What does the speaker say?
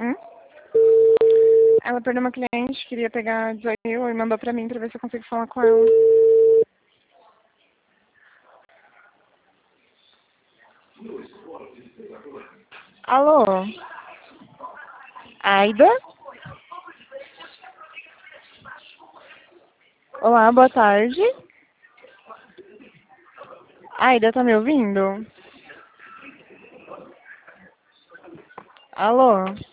Hum? Ela perdeu uma cliente, queria pegar 18 mil e mandou pra mim pra ver se eu consigo falar com ela. Alô? Aida? Olá, boa tarde. Aida, tá me ouvindo? Alô?